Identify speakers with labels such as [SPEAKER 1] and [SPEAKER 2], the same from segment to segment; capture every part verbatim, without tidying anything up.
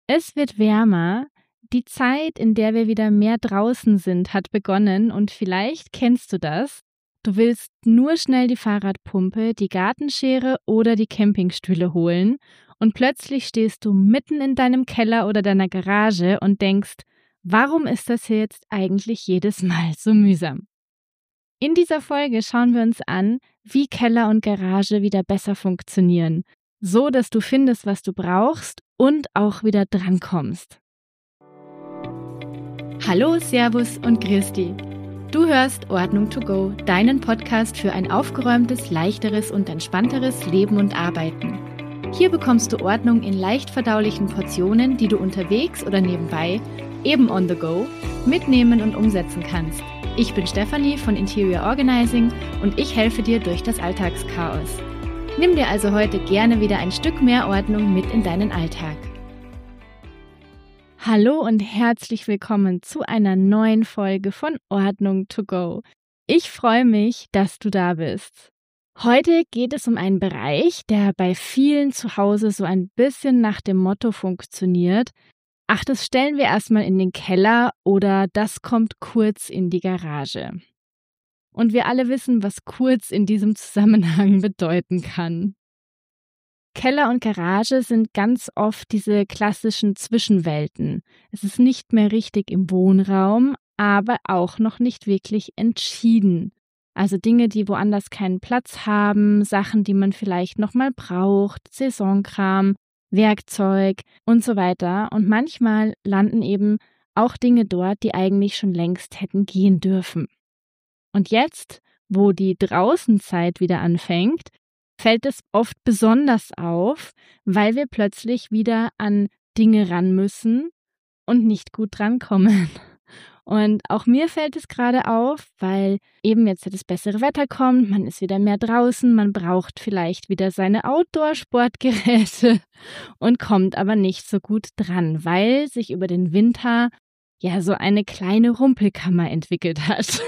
[SPEAKER 1] Es wird wärmer, die Zeit, in der wir wieder mehr draußen sind, hat begonnen und vielleicht kennst du das. Du willst nur schnell die Fahrradpumpe, die Gartenschere oder die Campingstühle holen und plötzlich stehst du mitten in deinem Keller oder deiner Garage und denkst, warum ist das hier jetzt eigentlich jedes Mal so mühsam? In dieser Folge schauen wir uns an, wie Keller und Garage wieder besser funktionieren, so dass du findest, was du brauchst und auch wieder drankommst. Hallo, Servus und Grüß dich. Du hörst Ordnung to go, deinen Podcast für ein aufgeräumtes, leichteres und entspannteres Leben und Arbeiten. Hier bekommst du Ordnung in leicht verdaulichen Portionen, die du unterwegs oder nebenbei, eben on the go, mitnehmen und umsetzen kannst. Ich bin Stefanie von Interior Organizing und ich helfe dir durch das Alltagschaos. Nimm dir also heute gerne wieder ein Stück mehr Ordnung mit in deinen Alltag. Hallo und herzlich willkommen zu einer neuen Folge von Ordnung to go. Ich freue mich, dass du da bist. Heute geht es um einen Bereich, der bei vielen zu Hause so ein bisschen nach dem Motto funktioniert: Ach, das stellen wir erstmal in den Keller oder das kommt kurz in die Garage. Und wir alle wissen, was kurz in diesem Zusammenhang bedeuten kann. Keller und Garage sind ganz oft diese klassischen Zwischenwelten. Es ist nicht mehr richtig im Wohnraum, aber auch noch nicht wirklich entschieden. Also Dinge, die woanders keinen Platz haben, Sachen, die man vielleicht nochmal braucht, Saisonkram, Werkzeug und so weiter. Und manchmal landen eben auch Dinge dort, die eigentlich schon längst hätten gehen dürfen. Und jetzt, wo die Draußenzeit wieder anfängt, fällt es oft besonders auf, weil wir plötzlich wieder an Dinge ran müssen und nicht gut drankommen. Und auch mir fällt es gerade auf, weil eben jetzt das bessere Wetter kommt, man ist wieder mehr draußen, man braucht vielleicht wieder seine Outdoor-Sportgeräte und kommt aber nicht so gut dran, weil sich über den Winter ja so eine kleine Rumpelkammer entwickelt hat.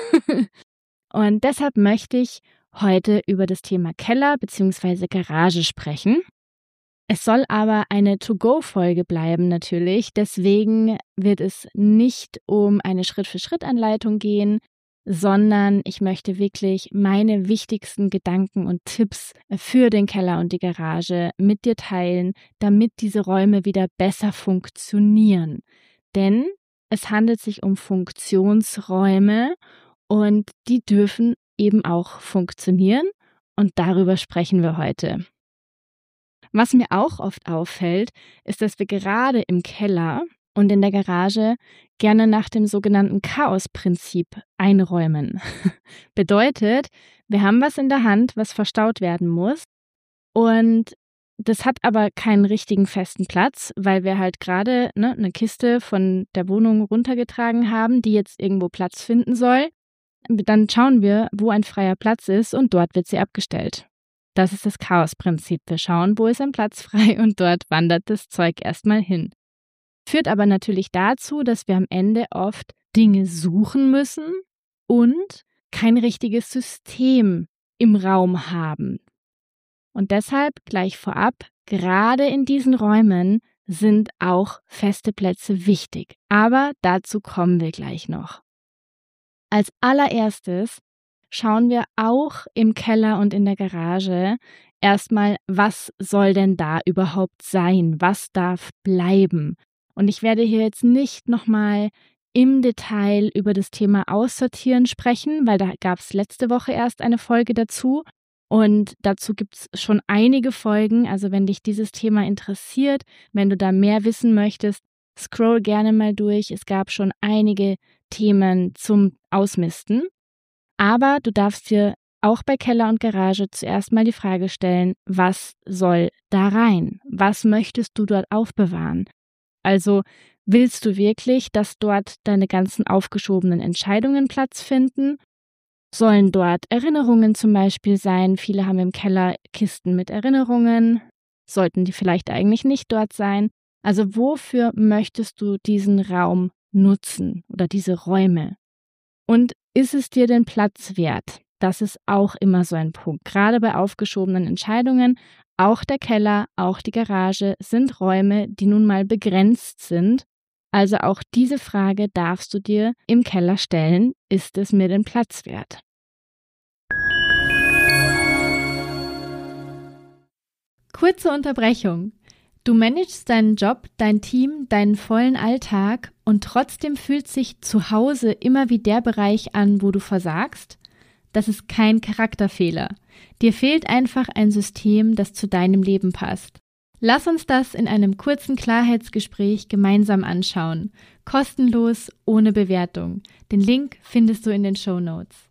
[SPEAKER 1] Und deshalb möchte ich heute über das Thema Keller bzw. Garage sprechen. Es soll aber eine To-Go-Folge bleiben natürlich, deswegen wird es nicht um eine Schritt-für-Schritt-Anleitung gehen, sondern ich möchte wirklich meine wichtigsten Gedanken und Tipps für den Keller und die Garage mit dir teilen, damit diese Räume wieder besser funktionieren. Denn es handelt sich um Funktionsräume und die dürfen eben auch funktionieren und darüber sprechen wir heute. Was mir auch oft auffällt, ist, dass wir gerade im Keller und in der Garage gerne nach dem sogenannten Chaos-Prinzip einräumen. Bedeutet, wir haben was in der Hand, was verstaut werden muss und das hat aber keinen richtigen festen Platz, weil wir halt gerade ne, eine Kiste von der Wohnung runtergetragen haben, die jetzt irgendwo Platz finden soll. Dann schauen wir, wo ein freier Platz ist und dort wird sie abgestellt. Das ist das Chaos-Prinzip. Wir schauen, wo ist ein Platz frei und dort wandert das Zeug erstmal hin. Führt aber natürlich dazu, dass wir am Ende oft Dinge suchen müssen und kein richtiges System im Raum haben. Und deshalb gleich vorab, gerade in diesen Räumen sind auch feste Plätze wichtig. Aber dazu kommen wir gleich noch. Als allererstes schauen wir auch im Keller und in der Garage erstmal, was soll denn da überhaupt sein? Was darf bleiben? Und ich werde hier jetzt nicht nochmal im Detail über das Thema Aussortieren sprechen, weil da gab es letzte Woche erst eine Folge dazu. Und dazu gibt es schon einige Folgen. Also wenn dich dieses Thema interessiert, wenn du da mehr wissen möchtest, scroll gerne mal durch. Es gab schon einige Themen zum Ausmisten. Aber du darfst dir auch bei Keller und Garage zuerst mal die Frage stellen, was soll da rein? Was möchtest du dort aufbewahren? Also willst du wirklich, dass dort deine ganzen aufgeschobenen Entscheidungen Platz finden? Sollen dort Erinnerungen zum Beispiel sein? Viele haben im Keller Kisten mit Erinnerungen. Sollten die vielleicht eigentlich nicht dort sein? Also wofür möchtest du diesen Raum nutzen oder diese Räume? Und ist es dir den Platz wert? Das ist auch immer so ein Punkt, gerade bei aufgeschobenen Entscheidungen. Auch der Keller, auch die Garage sind Räume, die nun mal begrenzt sind. Also auch diese Frage darfst du dir im Keller stellen, ist es mir den Platz wert? Kurze Unterbrechung. Du managst deinen Job, dein Team, deinen vollen Alltag und trotzdem fühlt sich zu Hause immer wie der Bereich an, wo du versagst? Das ist kein Charakterfehler. Dir fehlt einfach ein System, das zu deinem Leben passt. Lass uns das in einem kurzen Klarheitsgespräch gemeinsam anschauen. Kostenlos, ohne Bewertung. Den Link findest du in den Shownotes.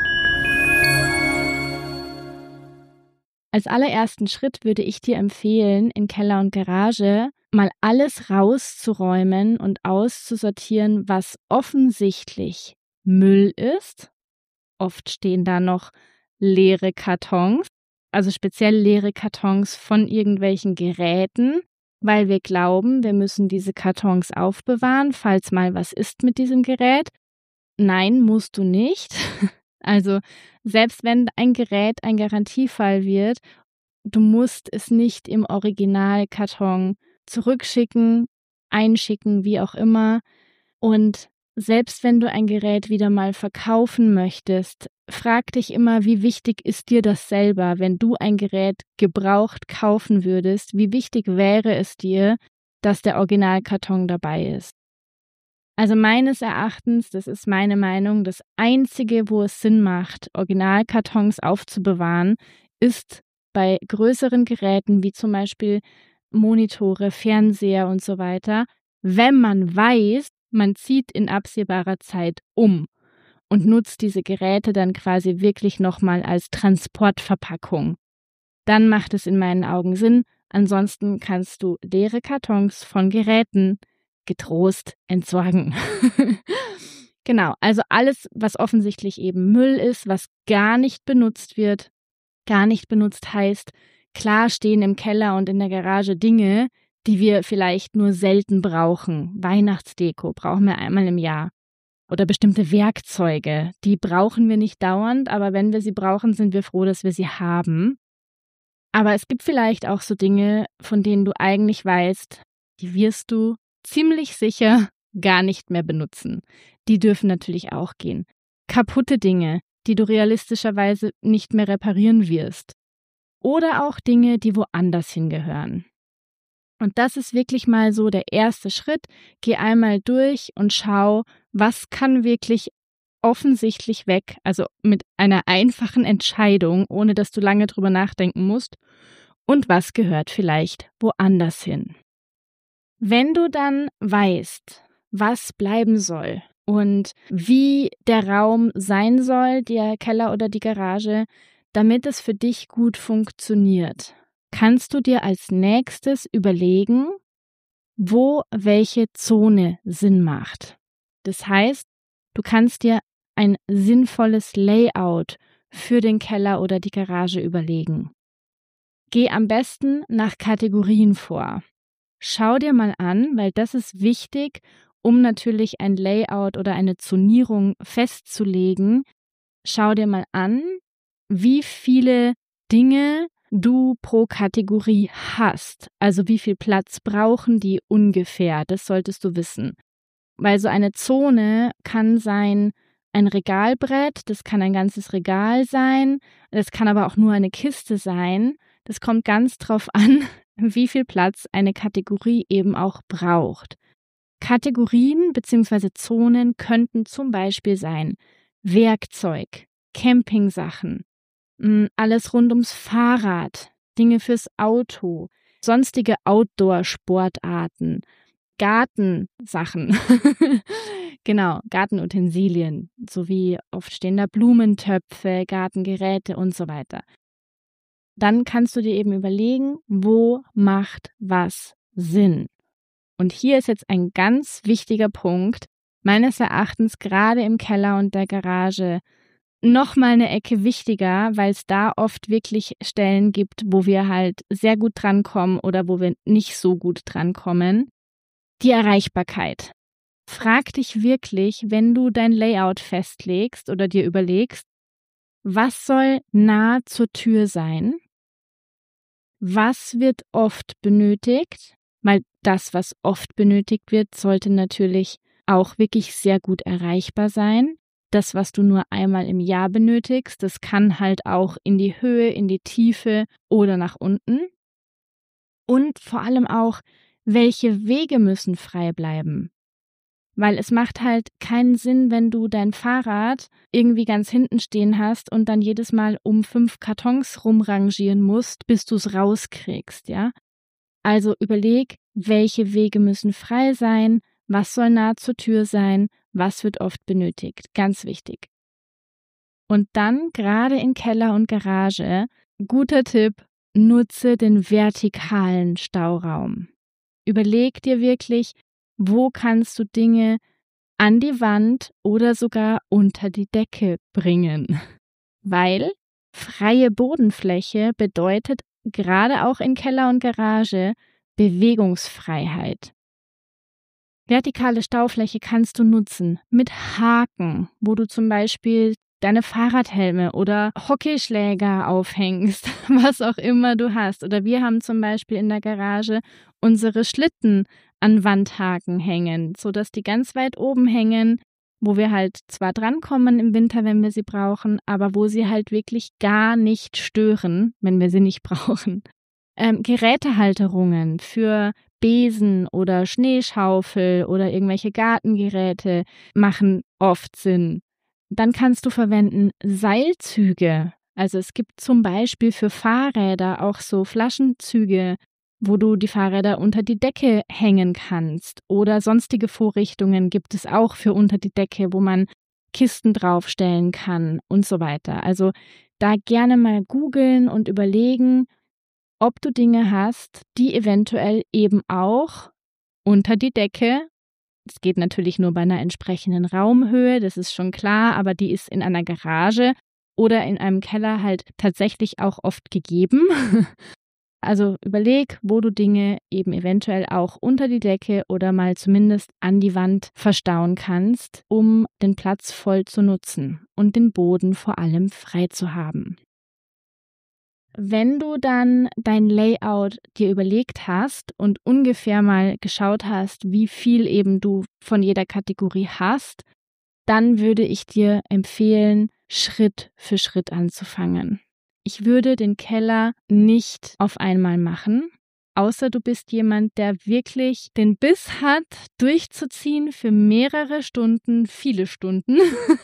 [SPEAKER 1] Als allerersten Schritt würde ich dir empfehlen, in Keller und Garage mal alles rauszuräumen und auszusortieren, was offensichtlich Müll ist. Oft stehen da noch leere Kartons, also speziell leere Kartons von irgendwelchen Geräten, weil wir glauben, wir müssen diese Kartons aufbewahren, falls mal was ist mit diesem Gerät. Nein, musst du nicht. Also selbst wenn ein Gerät ein Garantiefall wird, du musst es nicht im Originalkarton zurückschicken, einschicken, wie auch immer. Und selbst wenn du ein Gerät wieder mal verkaufen möchtest, frag dich immer, wie wichtig ist dir das selber, wenn du ein Gerät gebraucht kaufen würdest, wie wichtig wäre es dir, dass der Originalkarton dabei ist. Also meines Erachtens, das ist meine Meinung, das Einzige, wo es Sinn macht, Originalkartons aufzubewahren, ist bei größeren Geräten wie zum Beispiel Monitore, Fernseher und so weiter, wenn man weiß, man zieht in absehbarer Zeit um und nutzt diese Geräte dann quasi wirklich nochmal als Transportverpackung. Dann macht es in meinen Augen Sinn. Ansonsten kannst du leere Kartons von Geräten getrost entsorgen. Genau, also alles, was offensichtlich eben Müll ist, was gar nicht benutzt wird. Gar nicht benutzt heißt, klar stehen im Keller und in der Garage Dinge, die wir vielleicht nur selten brauchen. Weihnachtsdeko brauchen wir einmal im Jahr. Oder bestimmte Werkzeuge, die brauchen wir nicht dauernd, aber wenn wir sie brauchen, sind wir froh, dass wir sie haben. Aber es gibt vielleicht auch so Dinge, von denen du eigentlich weißt, die wirst du ziemlich sicher gar nicht mehr benutzen. Die dürfen natürlich auch gehen. Kaputte Dinge, die du realistischerweise nicht mehr reparieren wirst. Oder auch Dinge, die woanders hingehören. Und das ist wirklich mal so der erste Schritt. Geh einmal durch und schau, was kann wirklich offensichtlich weg, also mit einer einfachen Entscheidung, ohne dass du lange drüber nachdenken musst, und was gehört vielleicht woanders hin. Wenn du dann weißt, was bleiben soll und wie der Raum sein soll, der Keller oder die Garage, damit es für dich gut funktioniert, kannst du dir als nächstes überlegen, wo welche Zone Sinn macht. Das heißt, du kannst dir ein sinnvolles Layout für den Keller oder die Garage überlegen. Geh am besten nach Kategorien vor. Schau dir mal an, weil das ist wichtig, um natürlich ein Layout oder eine Zonierung festzulegen. Schau dir mal an, wie viele Dinge du pro Kategorie hast. Also wie viel Platz brauchen die ungefähr? Das solltest du wissen. Weil so eine Zone kann sein ein Regalbrett, das kann ein ganzes Regal sein, das kann aber auch nur eine Kiste sein. Das kommt ganz drauf an, wie viel Platz eine Kategorie eben auch braucht. Kategorien bzw. Zonen könnten zum Beispiel sein Werkzeug, Campingsachen, alles rund ums Fahrrad, Dinge fürs Auto, sonstige Outdoor-Sportarten, Gartensachen, genau, Gartenutensilien, sowie oft stehen da Blumentöpfe, Gartengeräte und so weiter. Dann kannst du dir eben überlegen, wo macht was Sinn. Und hier ist jetzt ein ganz wichtiger Punkt, meines Erachtens gerade im Keller und der Garage, nochmal eine Ecke wichtiger, weil es da oft wirklich Stellen gibt, wo wir halt sehr gut drankommen oder wo wir nicht so gut drankommen. Die Erreichbarkeit. Frag dich wirklich, wenn du dein Layout festlegst oder dir überlegst, was soll nah zur Tür sein? Was wird oft benötigt? Weil das, was oft benötigt wird, sollte natürlich auch wirklich sehr gut erreichbar sein. Das, was du nur einmal im Jahr benötigst, das kann halt auch in die Höhe, in die Tiefe oder nach unten. Und vor allem auch, welche Wege müssen frei bleiben? Weil es macht halt keinen Sinn, wenn du dein Fahrrad irgendwie ganz hinten stehen hast und dann jedes Mal um fünf Kartons rumrangieren musst, bis du es rauskriegst, ja? Also überleg, welche Wege müssen frei sein, was soll nah zur Tür sein, was wird oft benötigt. Ganz wichtig. Und dann, gerade in Keller und Garage, guter Tipp, nutze den vertikalen Stauraum. Überleg dir wirklich, wo kannst du Dinge an die Wand oder sogar unter die Decke bringen. Weil freie Bodenfläche bedeutet gerade auch in Keller und Garage Bewegungsfreiheit. Vertikale Staufläche kannst du nutzen mit Haken, wo du zum Beispiel deine Fahrradhelme oder Hockeyschläger aufhängst, was auch immer du hast. Oder wir haben zum Beispiel in der Garage unsere Schlitten an Wandhaken hängen, sodass die ganz weit oben hängen, wo wir halt zwar drankommen im Winter, wenn wir sie brauchen, aber wo sie halt wirklich gar nicht stören, wenn wir sie nicht brauchen. Ähm, Gerätehalterungen für Besen oder Schneeschaufel oder irgendwelche Gartengeräte machen oft Sinn. Dann kannst du verwenden Seilzüge. Also es gibt zum Beispiel für Fahrräder auch so Flaschenzüge, wo du die Fahrräder unter die Decke hängen kannst. Oder sonstige Vorrichtungen gibt es auch für unter die Decke, wo man Kisten draufstellen kann und so weiter. Also da gerne mal googeln und überlegen, ob du Dinge hast, die eventuell eben auch unter die Decke, es geht natürlich nur bei einer entsprechenden Raumhöhe, das ist schon klar, aber die ist in einer Garage oder in einem Keller halt tatsächlich auch oft gegeben. Also überleg, wo du Dinge eben eventuell auch unter die Decke oder mal zumindest an die Wand verstauen kannst, um den Platz voll zu nutzen und den Boden vor allem frei zu haben. Wenn du dann dein Layout dir überlegt hast und ungefähr mal geschaut hast, wie viel eben du von jeder Kategorie hast, dann würde ich dir empfehlen, Schritt für Schritt anzufangen. Ich würde den Keller nicht auf einmal machen, außer du bist jemand, der wirklich den Biss hat, durchzuziehen für mehrere Stunden, viele Stunden.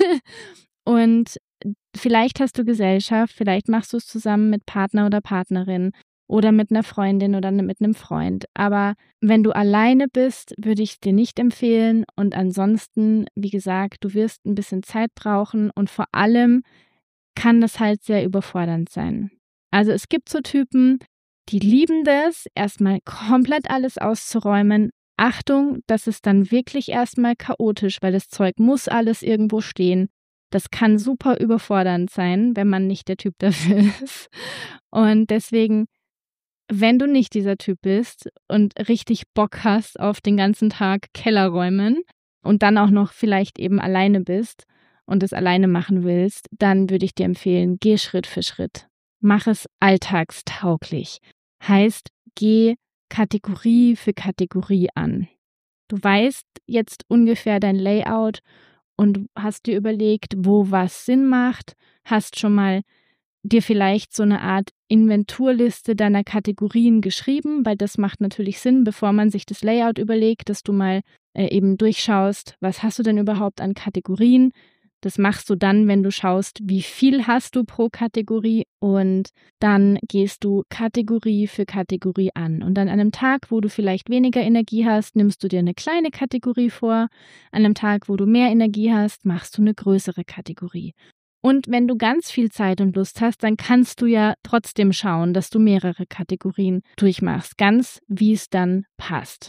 [SPEAKER 1] Und vielleicht hast du Gesellschaft, vielleicht machst du es zusammen mit Partner oder Partnerin oder mit einer Freundin oder mit einem Freund. Aber wenn du alleine bist, würde ich es dir nicht empfehlen. Und ansonsten, wie gesagt, du wirst ein bisschen Zeit brauchen und vor allem kann das halt sehr überfordernd sein. Also es gibt so Typen, die lieben das, erstmal komplett alles auszuräumen. Achtung, das ist dann wirklich erstmal chaotisch, weil das Zeug muss alles irgendwo stehen. Das kann super überfordernd sein, wenn man nicht der Typ dafür ist. Und deswegen, wenn du nicht dieser Typ bist und richtig Bock hast auf den ganzen Tag Keller räumen und dann auch noch vielleicht eben alleine bist und es alleine machen willst, dann würde ich dir empfehlen, geh Schritt für Schritt. Mach es alltagstauglich. Heißt, geh Kategorie für Kategorie an. Du weißt jetzt ungefähr dein Layout und hast dir überlegt, wo was Sinn macht, hast schon mal dir vielleicht so eine Art Inventurliste deiner Kategorien geschrieben, weil das macht natürlich Sinn, bevor man sich das Layout überlegt, dass du mal äh, eben durchschaust, was hast du denn überhaupt an Kategorien. Das machst du dann, wenn du schaust, wie viel hast du pro Kategorie und dann gehst du Kategorie für Kategorie an. Und dann an einem Tag, wo du vielleicht weniger Energie hast, nimmst du dir eine kleine Kategorie vor. An einem Tag, wo du mehr Energie hast, machst du eine größere Kategorie. Und wenn du ganz viel Zeit und Lust hast, dann kannst du ja trotzdem schauen, dass du mehrere Kategorien durchmachst, ganz wie es dann passt.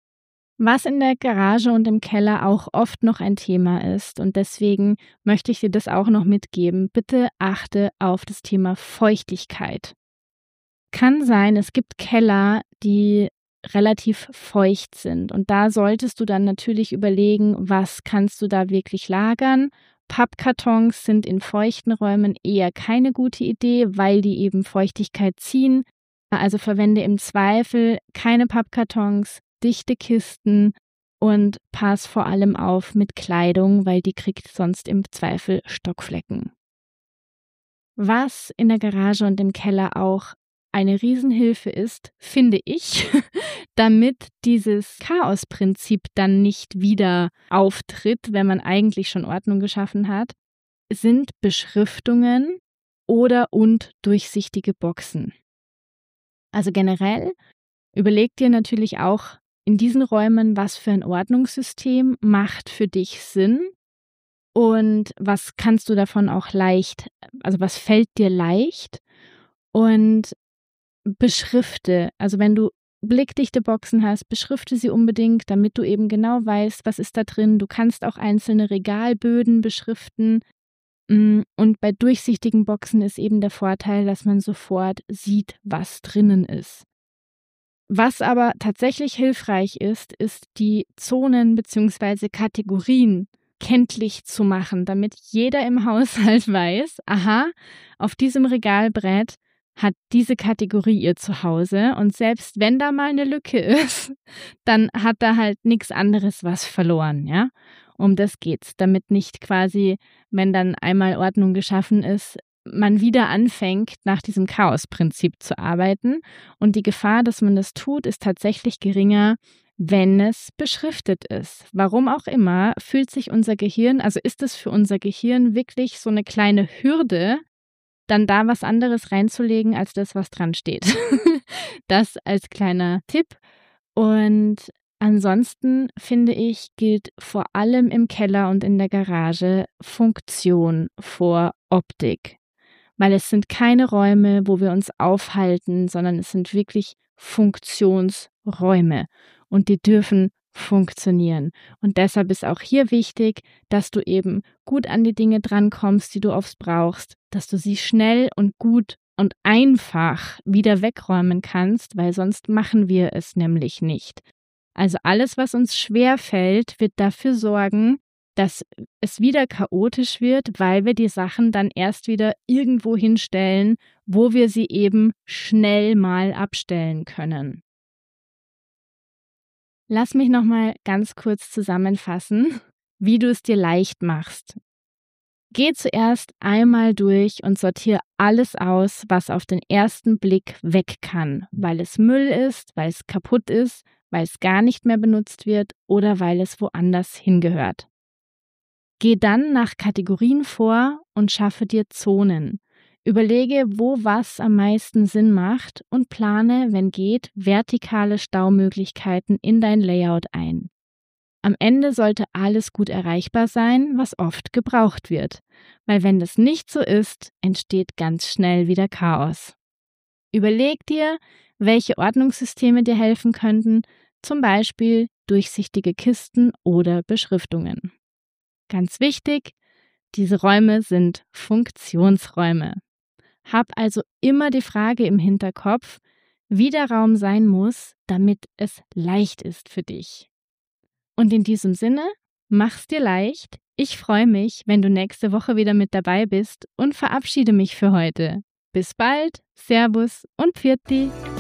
[SPEAKER 1] Was in der Garage und im Keller auch oft noch ein Thema ist und deswegen möchte ich dir das auch noch mitgeben. Bitte achte auf das Thema Feuchtigkeit. Kann sein, es gibt Keller, die relativ feucht sind und da solltest du dann natürlich überlegen, was kannst du da wirklich lagern. Pappkartons sind in feuchten Räumen eher keine gute Idee, weil die eben Feuchtigkeit ziehen. Also verwende im Zweifel keine Pappkartons, dichte Kisten und pass vor allem auf mit Kleidung, weil die kriegt sonst im Zweifel Stockflecken. Was in der Garage und im Keller auch eine Riesenhilfe ist, finde ich, damit dieses Chaosprinzip dann nicht wieder auftritt, wenn man eigentlich schon Ordnung geschaffen hat, sind Beschriftungen oder und durchsichtige Boxen. Also generell überleg dir natürlich auch in diesen Räumen, was für ein Ordnungssystem macht für dich Sinn und was kannst du davon auch leicht, also was fällt dir leicht und beschrifte. Also wenn du blickdichte Boxen hast, beschrifte sie unbedingt, damit du eben genau weißt, was ist da drin. Du kannst auch einzelne Regalböden beschriften. Und bei durchsichtigen Boxen ist eben der Vorteil, dass man sofort sieht, was drinnen ist. Was aber tatsächlich hilfreich ist, ist die Zonen bzw. Kategorien kenntlich zu machen, damit jeder im Haushalt weiß, aha, auf diesem Regalbrett hat diese Kategorie ihr Zuhause und selbst wenn da mal eine Lücke ist, dann hat da halt nichts anderes was verloren, ja? Um das geht's, damit nicht quasi, wenn dann einmal Ordnung geschaffen ist, man wieder anfängt, nach diesem Chaosprinzip zu arbeiten. Und die Gefahr, dass man das tut, ist tatsächlich geringer, wenn es beschriftet ist. Warum auch immer, fühlt sich unser Gehirn, also ist es für unser Gehirn wirklich so eine kleine Hürde, dann da was anderes reinzulegen, als das, was dran steht. Das als kleiner Tipp. Und ansonsten, finde ich, gilt vor allem im Keller und in der Garage Funktion vor Optik. Weil es sind keine Räume, wo wir uns aufhalten, sondern es sind wirklich Funktionsräume. Und die dürfen funktionieren. Und deshalb ist auch hier wichtig, dass du eben gut an die Dinge drankommst, die du oft brauchst, dass du sie schnell und gut und einfach wieder wegräumen kannst, weil sonst machen wir es nämlich nicht. Also alles, was uns schwer fällt, wird dafür sorgen, dass es wieder chaotisch wird, weil wir die Sachen dann erst wieder irgendwo hinstellen, wo wir sie eben schnell mal abstellen können. Lass mich noch mal ganz kurz zusammenfassen, wie du es dir leicht machst. Geh zuerst einmal durch und sortiere alles aus, was auf den ersten Blick weg kann, weil es Müll ist, weil es kaputt ist, weil es gar nicht mehr benutzt wird oder weil es woanders hingehört. Geh dann nach Kategorien vor und schaffe dir Zonen. Überlege, wo was am meisten Sinn macht und plane, wenn geht, vertikale Staumöglichkeiten in dein Layout ein. Am Ende sollte alles gut erreichbar sein, was oft gebraucht wird, weil wenn das nicht so ist, entsteht ganz schnell wieder Chaos. Überleg dir, welche Ordnungssysteme dir helfen könnten, zum Beispiel durchsichtige Kisten oder Beschriftungen. Ganz wichtig, diese Räume sind Funktionsräume. Hab also immer die Frage im Hinterkopf, wie der Raum sein muss, damit es leicht ist für dich. Und in diesem Sinne, mach's dir leicht. Ich freue mich, wenn du nächste Woche wieder mit dabei bist und verabschiede mich für heute. Bis bald, Servus und Pfiat dich.